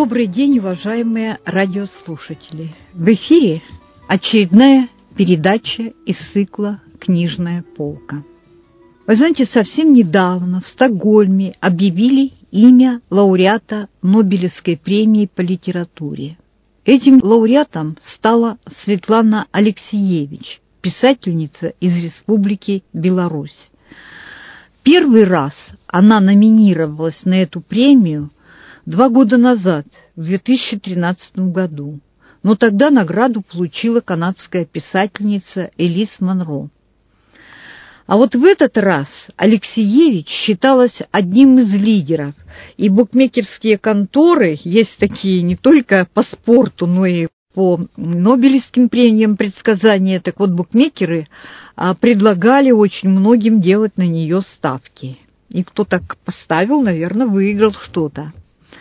Добрый день, уважаемые радиослушатели! В эфире очередная передача из цикла «Книжная полка». Вы знаете, совсем недавно в Стокгольме объявили имя лауреата Нобелевской премии по литературе. Этим лауреатом стала Светлана Алексиевич, писательница из Республики Беларусь. Первый раз она номинировалась на эту премию 2 года назад, в 2013 году, но тогда награду получила канадская писательница Элис Монро. А вот в этот раз Алексиевич считалась одним из лидеров, и букмекерские конторы, есть такие не только по спорту, но и по Нобелевским премиям предсказания, так вот букмекеры предлагали очень многим делать на нее ставки. И кто так поставил, наверное, выиграл что-то.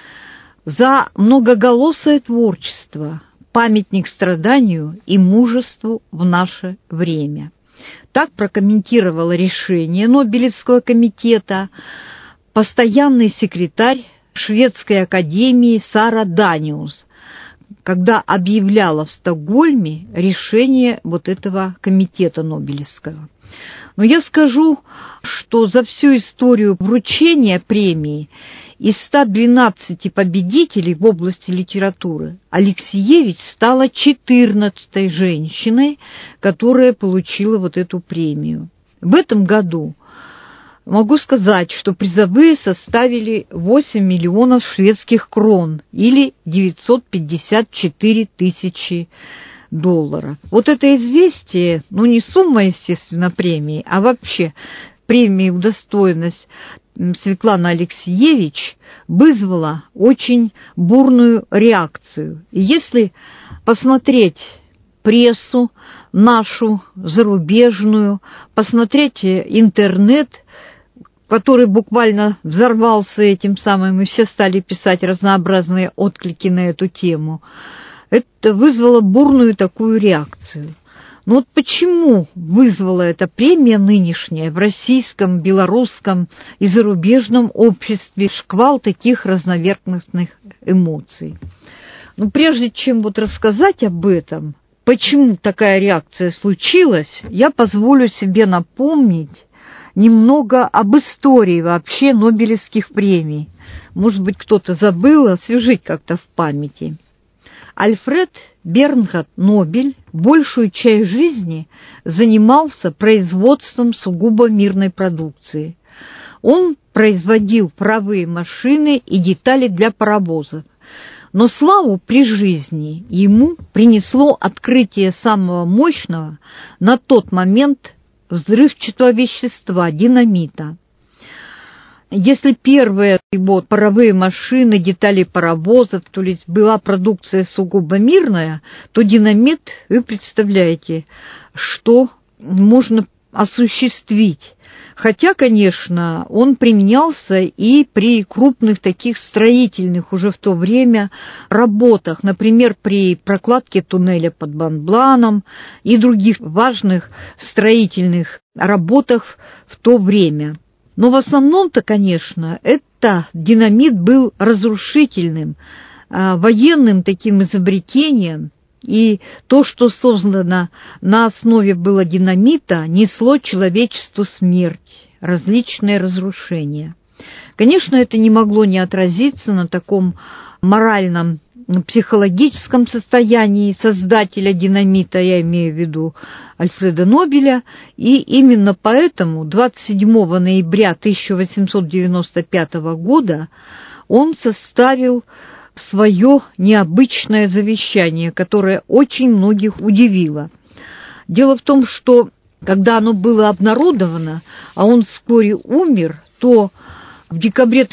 За многоголосое творчество, памятник страданию и мужеству в наше время. Так прокомментировала решение Нобелевского комитета постоянный секретарь Шведской академии Сара Даниус, когда объявляла в Стокгольме решение вот этого комитета Нобелевского. Но я скажу, что за всю историю вручения премии из 112 победителей в области литературы Алексиевич стала 14-й женщиной, которая получила вот эту премию. В этом году могу сказать, что призовые составили 8 миллионов шведских крон или 954 тысячи долларов. Вот это известие, не сумма, естественно, премии, а вообще премии удостоенность Светланы Алексиевич вызвала очень бурную реакцию. И если посмотреть прессу нашу, зарубежную, посмотреть интернет, который буквально взорвался этим самым, и все стали писать разнообразные отклики на эту тему, это вызвало бурную такую реакцию. Но вот почему вызвала эта премия нынешняя в российском, белорусском и зарубежном обществе шквал таких разноверхностных эмоций? Прежде чем рассказать об этом, почему такая реакция случилась, я позволю себе напомнить немного об истории вообще Нобелевских премий. Может быть, кто-то забыл, освежить как-то в памяти. Альфред Бернхард Нобель большую часть жизни занимался производством сугубо мирной продукции. Он производил паровые машины и детали для паровозов. Но славу при жизни ему принесло открытие самого мощного на тот момент взрывчатого вещества – динамита. Если первые его паровые машины, детали паровозов, то есть была продукция сугубо мирная, то динамит, вы представляете, что можно осуществить. Хотя, конечно, он применялся и при крупных таких строительных уже в то время работах, например, при прокладке туннеля под Монбланом и других важных строительных работах в то время. Но в основном-то, конечно, это динамит был разрушительным, военным таким изобретением, и то, что создано на основе было динамита, несло человечеству смерть, различные разрушения. Конечно, это не могло не отразиться на таком моральном, психологическом состоянии создателя динамита, я имею в виду Альфреда Нобеля, и именно поэтому 27 ноября 1895 года он составил свое необычное завещание, которое очень многих удивило. Дело в том, что когда оно было обнародовано, а он вскоре умер, то в декабре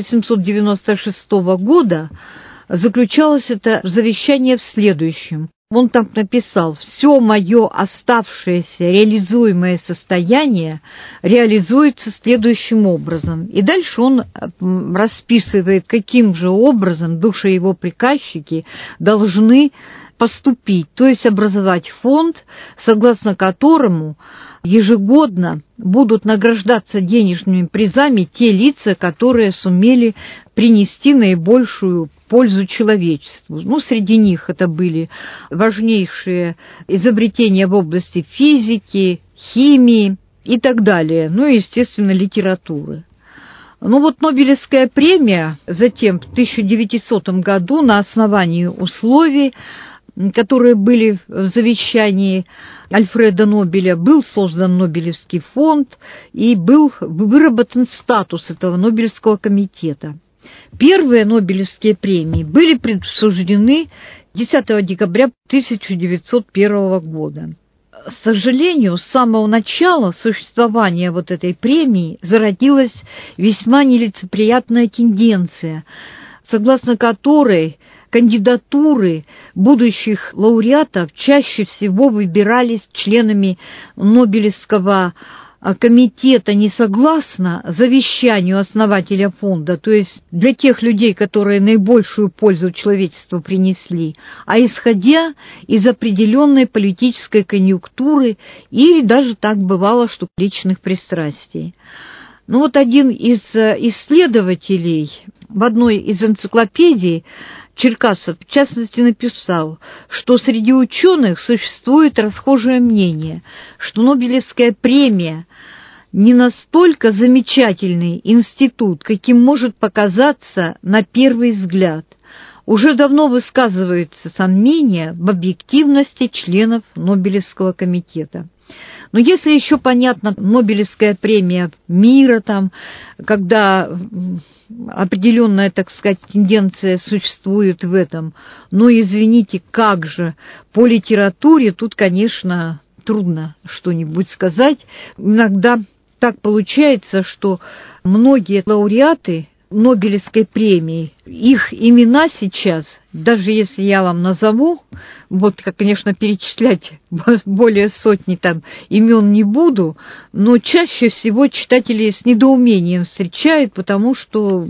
1896 года заключалось это завещание в следующем. Он там написал: «Все мое оставшееся реализуемое состояние реализуется следующим образом». И дальше он расписывает, каким же образом души его приказчики должны поступить, то есть образовать фонд, согласно которому ежегодно будут награждаться денежными призами те лица, которые сумели принести наибольшую пользу человечеству. Ну, среди них это были важнейшие изобретения в области физики, химии и так далее, ну и, естественно, литературы. Ну вот Нобелевская премия затем в 1900 году на основании условий, которые были в завещании Альфреда Нобеля, был создан Нобелевский фонд и был выработан статус этого Нобелевского комитета. Первые Нобелевские премии были присуждены 10 декабря 1901 года. К сожалению, с самого начала существования вот этой премии зародилась весьма нелицеприятная тенденция, согласно которой кандидатуры будущих лауреатов чаще всего выбирались членами Нобелевского комитета не согласно завещанию основателя фонда, то есть для тех людей, которые наибольшую пользу человечеству принесли, а исходя из определенной политической конъюнктуры или даже так бывало, что личных пристрастий. Ну вот один из исследователей в одной из энциклопедий Черкасов, в частности, написал, что среди ученых существует расхожее мнение, что Нобелевская премия не настолько замечательный институт, каким может показаться на первый взгляд. Уже давно высказываются сомнения в объективности членов Нобелевского комитета. Но если еще понятно, Нобелевская премия мира, там, когда определенная, так сказать, тенденция существует в этом, но, извините, как же, по литературе тут, конечно, трудно что-нибудь сказать. Иногда так получается, что многие лауреаты Нобелевской премии, их имена сейчас, даже если я вам назову, вот, как, конечно, перечислять более сотни там имен не буду, но чаще всего читатели с недоумением встречают, потому что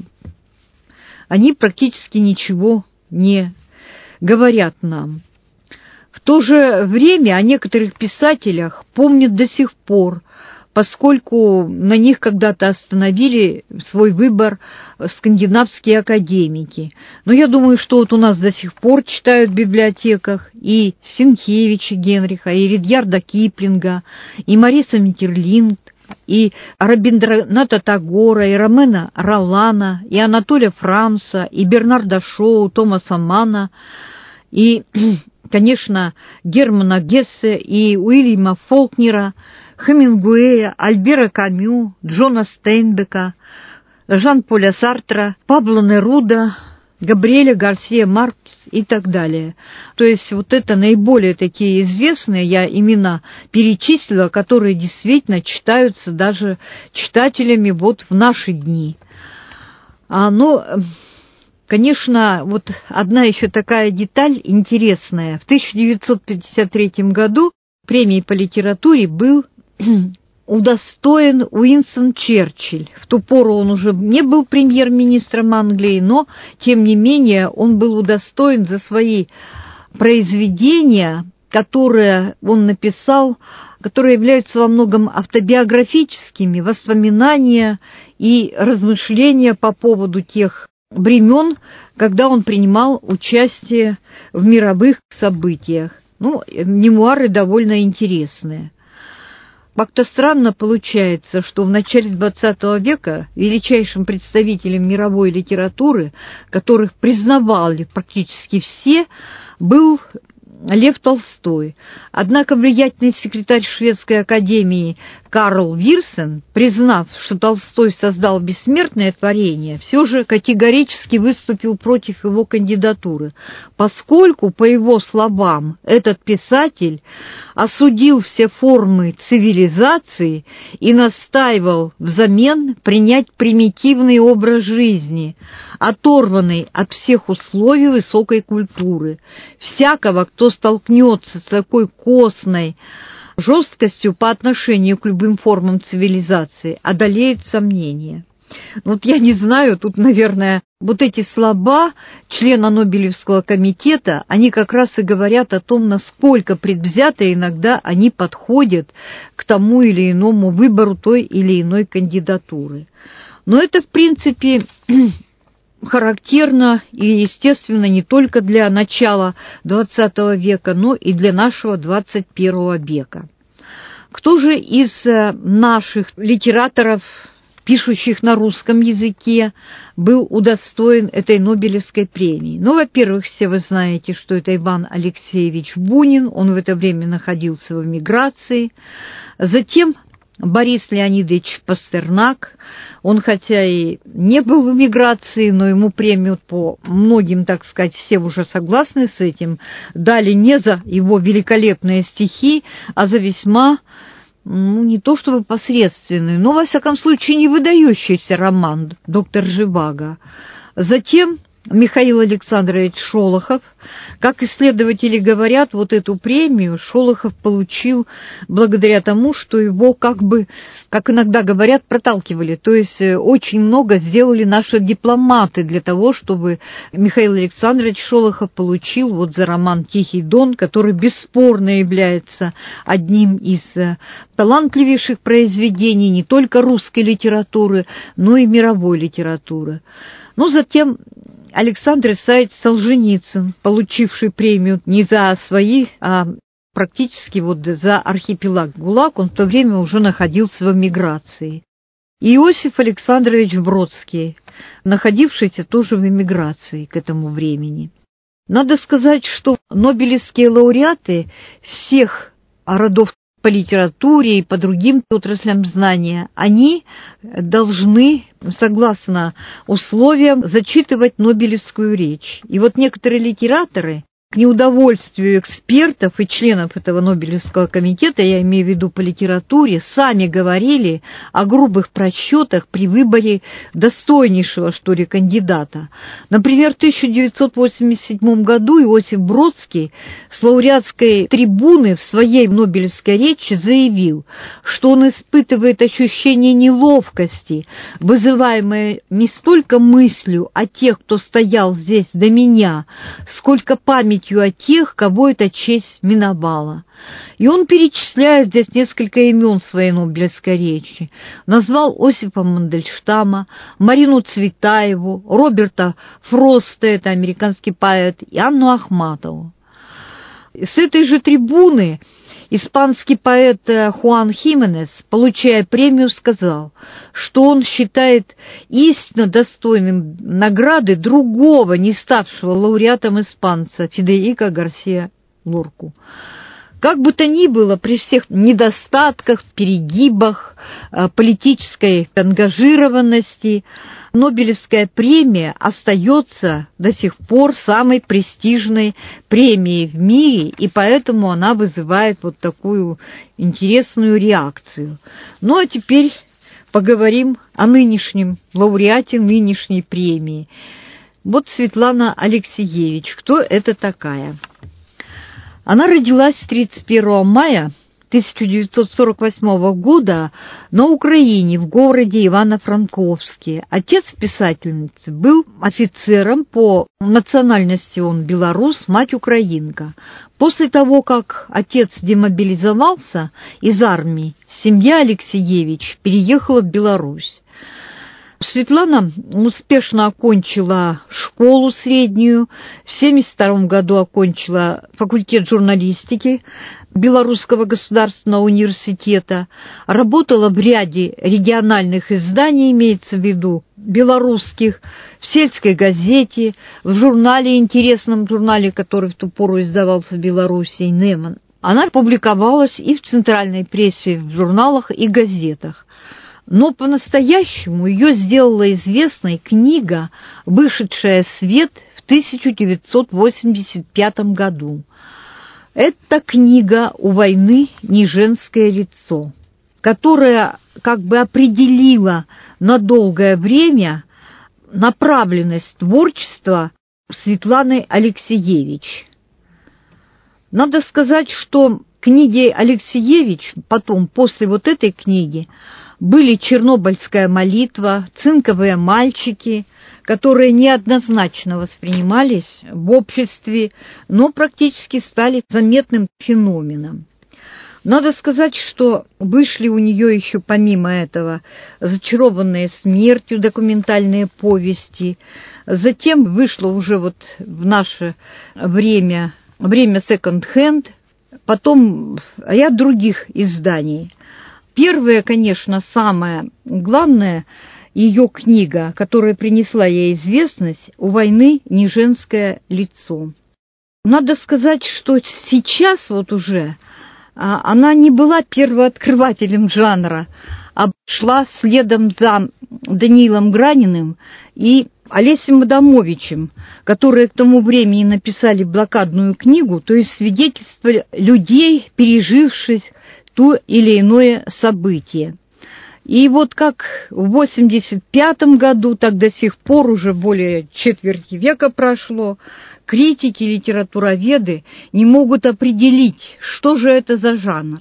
они практически ничего не говорят нам. В то же время о некоторых писателях помнят до сих пор, поскольку на них когда-то остановили свой выбор скандинавские академики. Но я думаю, что вот у нас до сих пор читают в библиотеках и Сенкевича Генриха, и Ридьярда Киплинга, и Мариса Метерлинк, и Рабиндраната Тагора, и Ромена Ролана, и Анатолия Фрамса, и Бернарда Шоу, Томаса Манна, и, конечно, Германа Гессе, и Уильяма Фолкнера, Хемингуэя, Альбера Камю, Джона Стейнбека, Жан-Поля Сартра, Пабло Неруда, Габриэля Гарсия Маркес и так далее. То есть вот это наиболее такие известные я имена перечислила, которые действительно читаются даже читателями вот в наши дни. Конечно, вот одна еще такая деталь интересная. В 1953 году премией по литературе был удостоен Уинстон Черчилль. В ту пору он уже не был премьер-министром Англии, но, тем не менее, он был удостоен за свои произведения, которые он написал, которые являются во многом автобиографическими, воспоминания и размышления по поводу тех времен, когда он принимал участие в мировых событиях. Мемуары довольно интересные. Как-то странно получается, что в начале XX века величайшим представителем мировой литературы, которых признавали практически все, был Лев Толстой. Однако влиятельный секретарь Шведской академии Карл Вирсен, признав, что Толстой создал бессмертное творение, все же категорически выступил против его кандидатуры, поскольку, по его словам, этот писатель осудил все формы цивилизации и настаивал взамен принять примитивный образ жизни, оторванный от всех условий высокой культуры. Всякого, кто столкнется с такой костной жесткостью по отношению к любым формам цивилизации, одолеет сомнения. Вот я не знаю, тут, наверное, вот эти слова члена Нобелевского комитета, они как раз и говорят о том, насколько предвзято иногда они подходят к тому или иному выбору той или иной кандидатуры. Но это, в принципе, характерно и, естественно, не только для начала XX века, но и для нашего XXI века. Кто же из наших литераторов, пишущих на русском языке, был удостоен этой Нобелевской премии? Ну, во-первых, все вы знаете, что это Иван Алексеевич Бунин, он в это время находился в эмиграции. Затем Борис Леонидович Пастернак, он хотя и не был в эмиграции, но ему премию по многим, так сказать, все уже согласны с этим, дали не за его великолепные стихи, а за весьма, не то чтобы посредственный, но, во всяком случае, не выдающийся роман «Доктор Живаго». Затем Михаил Александрович Шолохов. Как исследователи говорят, вот эту премию Шолохов получил благодаря тому, что его как иногда говорят, проталкивали. То есть очень много сделали наши дипломаты для того, чтобы Михаил Александрович Шолохов получил вот за роман «Тихий Дон», который бесспорно является одним из талантливейших произведений не только русской литературы, но и мировой литературы. Ну, затем Александр Исаевич Солженицын, получивший премию не за свои, а практически вот за архипелаг ГУЛАГ, он в то время уже находился в эмиграции. И Иосиф Александрович Бродский, находившийся тоже в эмиграции к этому времени. Надо сказать, что нобелевские лауреаты всех родов по литературе и по другим отраслям знания, они должны, согласно условиям, зачитывать Нобелевскую речь. И вот некоторые литераторы, к неудовольствию экспертов и членов этого Нобелевского комитета, я имею в виду по литературе, сами говорили о грубых просчетах при выборе достойнейшего, что ли, кандидата. Например, в 1987 году Иосиф Бродский с лауреатской трибуны в своей Нобелевской речи заявил, что он испытывает ощущение неловкости, вызываемое не столько мыслью о тех, кто стоял здесь до меня, сколько памятью о тех, кого эта честь миновала. И он перечисляет здесь несколько имен своей Нобелевской речи. Назвал Осипа Мандельштама, Марину Цветаеву, Роберта Фроста, это американский поэт, и Анну Ахматову. С этой же трибуны испанский поэт Хуан Хименес, получая премию, сказал, что он считает истинно достойным награды другого, не ставшего лауреатом испанца, Федерико Гарсия Лорку. Как бы то ни было, при всех недостатках, перегибах, политической ангажированности, Нобелевская премия остается до сих пор самой престижной премией в мире, и поэтому она вызывает вот такую интересную реакцию. Ну а теперь поговорим о нынешнем лауреате нынешней премии. Вот Светлана Алексиевич. Кто это такая? Она родилась 31 мая 1948 года на Украине, в городе Ивано-Франковске. Отец писательницы был офицером, по национальности он белорус, мать украинка. После того, как отец демобилизовался из армии, семья Алексиевич переехала в Беларусь. Светлана успешно окончила школу среднюю, в 1972 году окончила факультет журналистики Белорусского государственного университета, работала в ряде региональных изданий, имеется в виду белорусских, в сельской газете, в журнале, интересном журнале, который в ту пору издавался в Беларуси, «Неман». Она публиковалась и в центральной прессе, в журналах и газетах. Но по-настоящему ее сделала известной книга, вышедшая в свет в 1985 году. Это книга «У войны не женское лицо», которая как бы определила на долгое время направленность творчества Светланы Алексиевич. Надо сказать, что книги Алексиевич потом, после вот этой книги, были «Чернобыльская молитва», «Цинковые мальчики», которые неоднозначно воспринимались в обществе, но практически стали заметным феноменом. Надо сказать, что вышли у нее еще помимо этого «Зачарованные смертью» документальные повести. Затем вышло уже вот в наше время секонд-хенд, потом ряд других изданий. Первая, конечно, самая главная ее книга, которая принесла ей известность, «У войны не женское лицо». Надо сказать, что сейчас вот уже она не была первооткрывателем жанра, а шла следом за Даниилом Граниным и Олесем Адамовичем, которые к тому времени написали блокадную книгу, то есть свидетельство людей, переживших то или иное событие. И вот как в 1985 году, так до сих пор уже более четверти века прошло, критики, литературоведы не могут определить, что же это за жанр,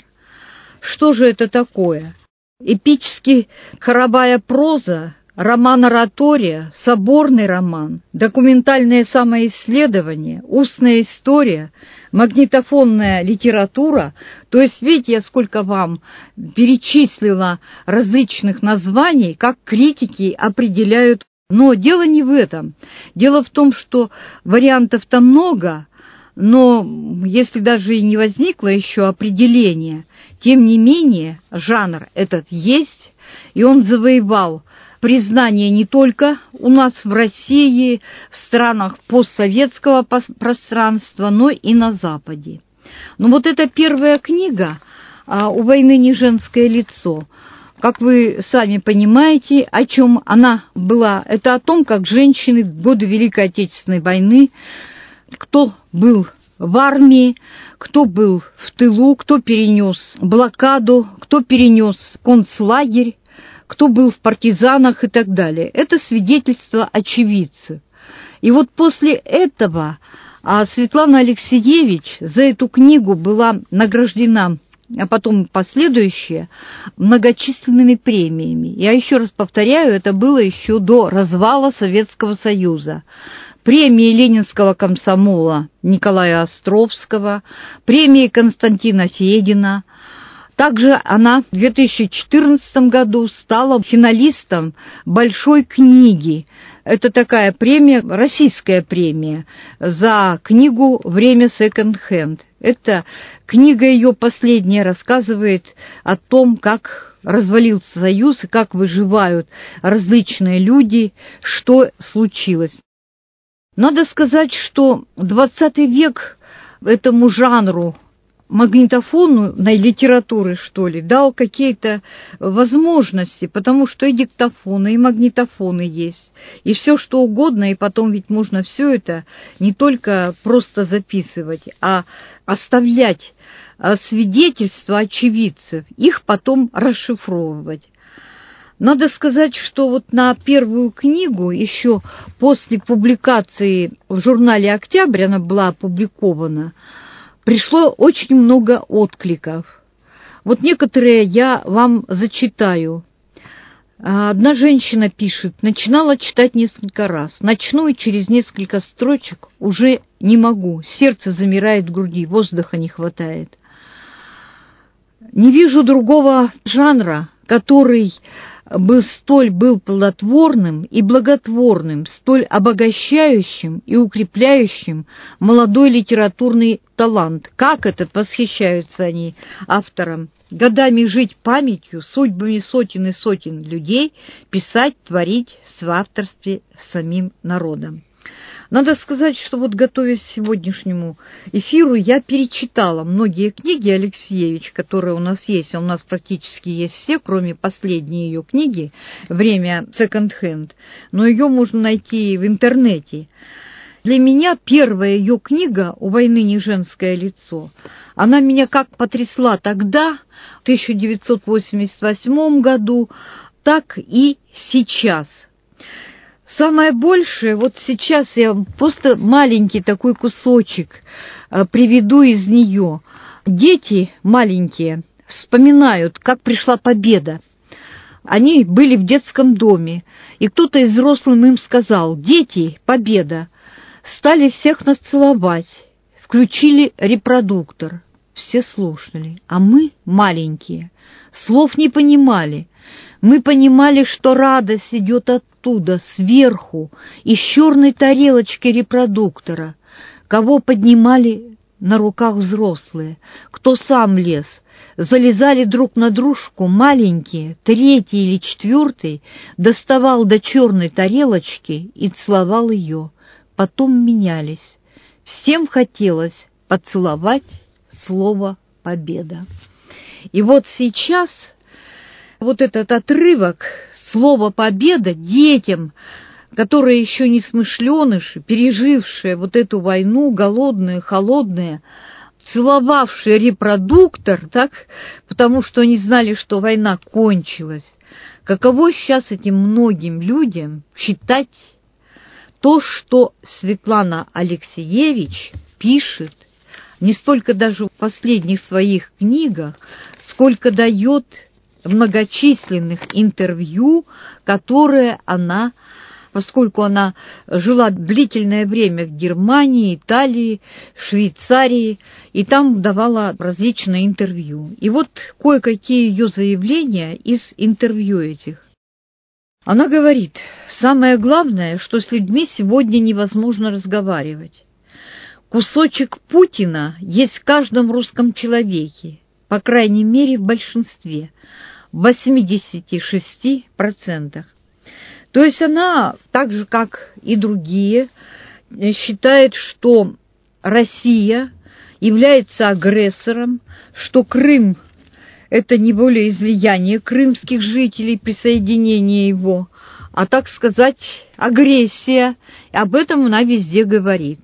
что же это такое. Эпически хоровая проза, роман-оратория, соборный роман, документальное самоисследование, устная история, магнитофонная литература. То есть, видите, я сколько вам перечислила различных названий, как критики определяют. Но дело не в этом. Дело в том, что вариантов-то много, но если даже и не возникло еще определения, тем не менее жанр этот есть, и он завоевал признание не только у нас в России, в странах постсоветского пространства, но и на Западе. Но вот эта первая книга «У войны не женское лицо», как вы сами понимаете, о чем она была, это о том, как женщины в годы Великой Отечественной войны, кто был в армии, кто был в тылу, кто перенес блокаду, кто перенес концлагерь, кто был в партизанах и так далее. Это свидетельство очевидцев. И вот после этого Светлана Алексеевич за эту книгу была награждена, а потом последующие, многочисленными премиями. Я еще раз повторяю, это было еще до развала Советского Союза. Премии Ленинского комсомола Николая Островского, премии Константина Федина. Также она в 2014 году стала финалистом большой книги. Это такая премия, российская премия за книгу «Время секонд-хенд». Эта книга ее последняя рассказывает о том, как развалился Союз и как выживают различные люди, что случилось. Надо сказать, что 20 век этому жанру магнитофонной литературы, что ли, дал какие-то возможности, потому что и диктофоны, и магнитофоны есть, и все что угодно, и потом ведь можно все это не только просто записывать, а оставлять свидетельства очевидцев, их потом расшифровывать. Надо сказать, что вот на первую книгу, еще после публикации в журнале «Октябрь», она была опубликована, пришло очень много откликов. Вот некоторые я вам зачитаю. Одна женщина пишет: начинала читать несколько раз, начну и через несколько строчек уже не могу, сердце замирает в груди, воздуха не хватает. Не вижу другого жанра, который столь был плодотворным и благотворным, столь обогащающим и укрепляющим молодой литературный талант. Как этот, восхищаются они автором. Годами жить памятью, судьбами сотен и сотен людей, писать, творить в авторстве с самим народом. Надо сказать, что вот готовясь к сегодняшнему эфиру, я перечитала многие книги Алексеевич, которые у нас есть, а у нас практически есть все, кроме последней ее книги «Время секонд-хенд», но ее можно найти в интернете. Для меня первая ее книга «У войны не женское лицо», она меня как потрясла тогда, в 1988 году, так и сейчас. Самое большее, вот сейчас я просто маленький такой кусочек приведу из нее. Дети маленькие вспоминают, как пришла победа. Они были в детском доме, и кто-то из взрослых им сказал: «Дети, победа!» Стали всех нас целовать, включили репродуктор. Все слушали, а мы, маленькие, слов не понимали. Мы понимали, что радость идет оттуда, сверху, из черной тарелочки репродуктора. Кого поднимали на руках взрослые, кто сам лез. Залезали друг на дружку маленькие, третий или четвертый, доставал до черной тарелочки и целовал ее. Потом менялись. Всем хотелось поцеловать слово «победа». И вот сейчас вот этот отрывок, слово «победа» детям, которые еще не смышленыши, пережившие вот эту войну, голодные, холодные, целовавшие репродуктор, так, потому что они знали, что война кончилась. Каково сейчас этим многим людям читать то, что Светлана Алексеевич пишет, не столько даже в последних своих книгах, сколько дает многочисленных интервью, которые она, поскольку она жила длительное время в Германии, Италии, Швейцарии, и там давала различные интервью. И вот кое-какие ее заявления из интервью этих. Она говорит: «Самое главное, что с людьми сегодня невозможно разговаривать. Кусочек Путина есть в каждом русском человеке, по крайней мере в большинстве, в 86%. То есть она, так же как и другие, считает, что Россия является агрессором, что Крым – это не волеизлияние крымских жителей, присоединение его, а, так сказать, агрессия. И об этом она везде говорит.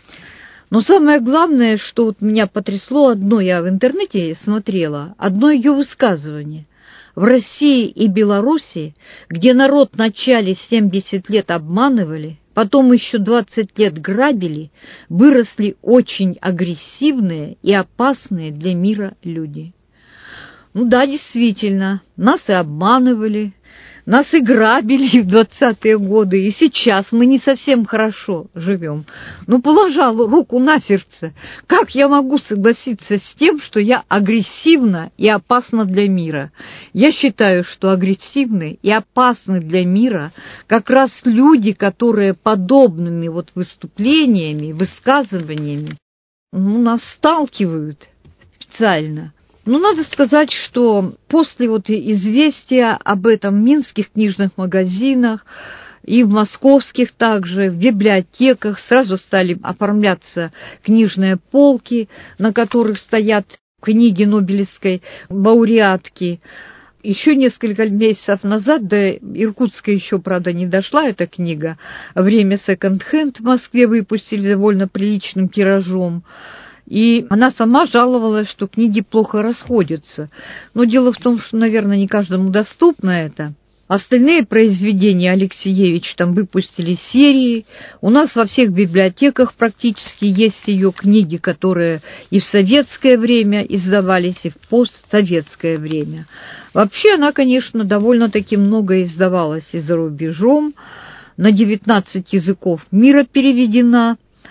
Но самое главное, что вот меня потрясло, одно я в интернете смотрела, одно ее высказывание. В России и Белоруссии, где народ вначале 70 лет обманывали, потом еще 20 лет грабили, выросли очень агрессивные и опасные для мира люди. Ну да, действительно, нас и обманывали, нас и грабили в 20-е годы, и сейчас мы не совсем хорошо живем. Ну, положа руку на сердце, как я могу согласиться с тем, что я агрессивна и опасна для мира? Я считаю, что агрессивны и опасны для мира как раз люди, которые подобными вот выступлениями, высказываниями нас сталкивают специально. Ну, надо сказать, что после вот известия об этом в минских книжных магазинах и в московских также, в библиотеках сразу стали оформляться книжные полки, на которых стоят книги Нобелевской лауреатки. Еще несколько месяцев назад, до Иркутска еще, правда, не дошла эта книга, «Время секонд-хенд» в Москве выпустили довольно приличным тиражом. И она сама жаловалась, что книги плохо расходятся. Но дело в том, что, наверное, не каждому доступно это. Остальные произведения Алексеевич там выпустили серии. У нас во всех библиотеках практически есть ее книги, которые и в советское время издавались, и в постсоветское время. Вообще она, конечно, довольно-таки много издавалась и за рубежом. На 19 языков мира переведена.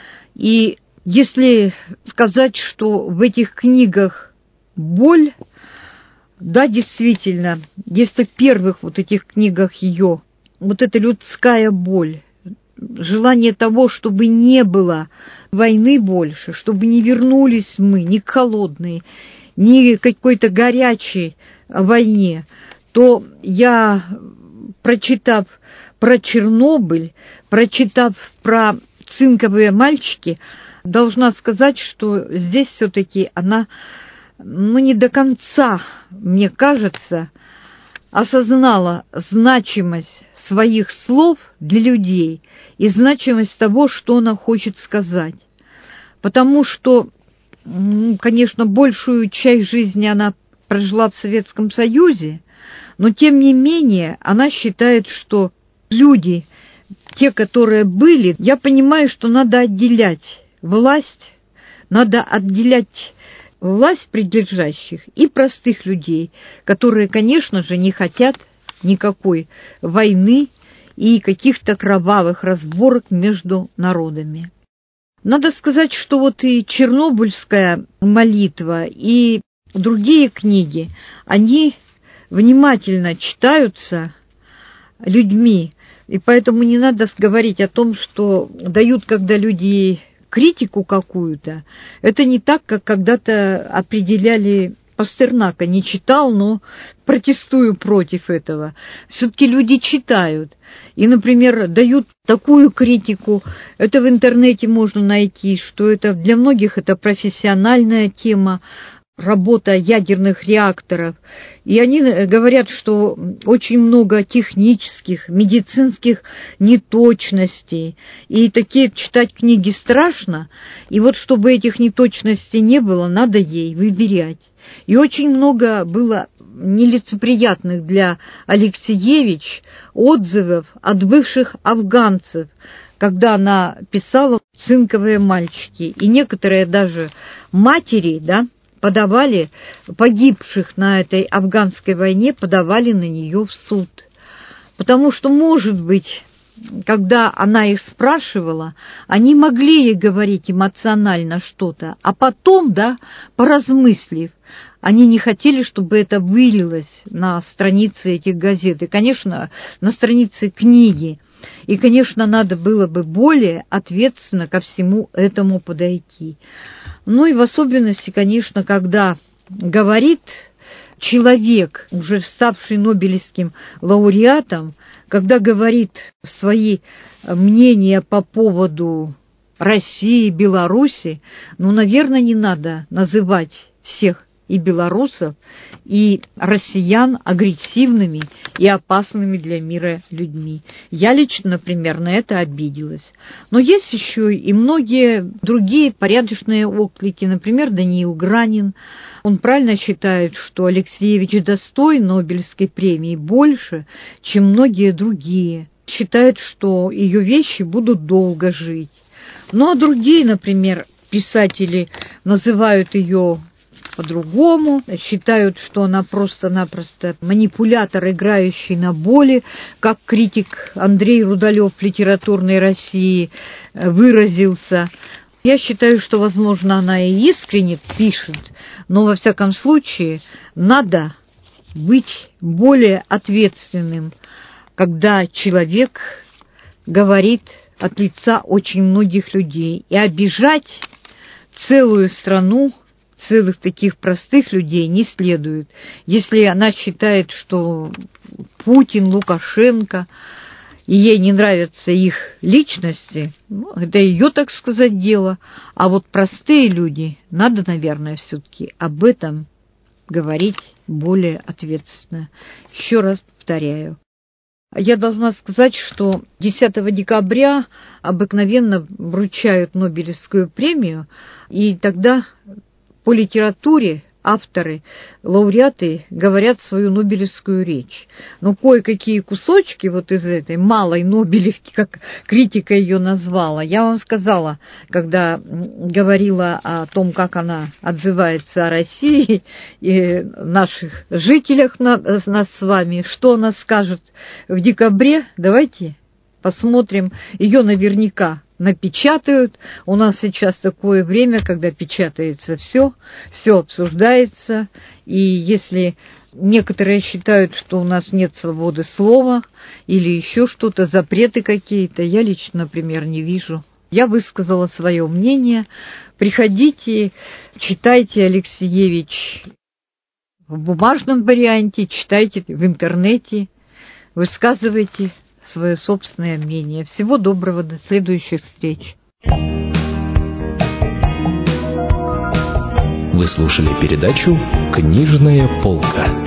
И если сказать, что в этих книгах боль, да, действительно, если в первых вот этих книгах ее, вот эта людская боль, желание того, чтобы не было войны больше, чтобы не вернулись мы ни к холодной, ни к какой-то горячей войне, то я, прочитав про Чернобыль, прочитав про цинковые мальчики, должна сказать, что здесь все-таки она, не до конца, мне кажется, осознала значимость своих слов для людей и значимость того, что она хочет сказать. Потому что, конечно, большую часть жизни она прожила в Советском Союзе, но тем не менее она считает, что люди, те, которые были, я понимаю, что надо отделять власть, надо отделять власть придержащих и простых людей, которые, конечно же, не хотят никакой войны и каких-то кровавых разборок между народами. Надо сказать, что вот и Чернобыльская молитва, и другие книги, они внимательно читаются людьми, и поэтому не надо говорить о том, что дают, когда люди критику какую-то. Это не так, как когда-то определяли Пастернака. Не читал, но протестую против этого. Все-таки люди читают. И, например, дают такую критику. Это в интернете можно найти, что это для многих это профессиональная тема, работа ядерных реакторов. И они говорят, что очень много технических, медицинских неточностей. И такие читать книги страшно. И вот чтобы этих неточностей не было, надо ей выверять. И очень много было нелицеприятных для Алексеевич отзывов от бывших афганцев, когда она писала «Цинковые мальчики». И некоторые даже матери, да, подавали погибших на этой афганской войне, подавали на нее в суд. Потому что, может быть, когда она их спрашивала, они могли ей говорить эмоционально что-то, а потом, да, поразмыслив, они не хотели, чтобы это вылилось на страницы этих газет, и, конечно, на страницы книги. И, конечно, надо было бы более ответственно ко всему этому подойти. Ну и в особенности, конечно, когда говорит человек, уже ставший Нобелевским лауреатом, когда говорит свои мнения по поводу России, Беларуси, ну, наверное, не надо называть всех и белорусов, и россиян агрессивными и опасными для мира людьми. Я лично, например, на это обиделась. Но есть еще и многие другие порядочные отклики. Например, Даниил Гранин. Он правильно считает, что Алексеевич достоин Нобелевской премии больше, чем многие другие. Считает, что ее вещи будут долго жить. Ну а другие, например, писатели называют ее по-другому, считают, что она просто-напросто манипулятор, играющий на боли, как критик Андрей Рудолёв литературной России выразился. Я считаю, что, возможно, она и искренне пишет, но, во всяком случае, надо быть более ответственным, когда человек говорит от лица очень многих людей, и обижать целую страну, целых таких простых людей не следует. Если она считает, что Путин, Лукашенко, и ей не нравятся их личности, ну, это ее, так сказать, дело. А вот простые люди, надо, наверное, все-таки об этом говорить более ответственно. Еще раз повторяю. Я должна сказать, что 10 декабря обыкновенно вручают Нобелевскую премию, и тогда по литературе авторы, лауреаты говорят свою Нобелевскую речь. Но кое-какие кусочки вот из этой малой Нобелевки, как критика ее назвала, я вам сказала, когда говорила о том, как она отзывается о России и наших жителях, нас с вами, что она скажет в декабре. Давайте посмотрим. Ее наверняка напечатают. У нас сейчас такое время, когда печатается все обсуждается. И если некоторые считают, что у нас нет свободы слова или еще что-то, запреты какие-то, я лично, например, не вижу. Я высказала свое мнение. Приходите, читайте Алексеевич в бумажном варианте, читайте в интернете, высказывайте свое собственное мнение. Всего доброго, до следующих встреч. Вы слушали передачу «Книжная полка».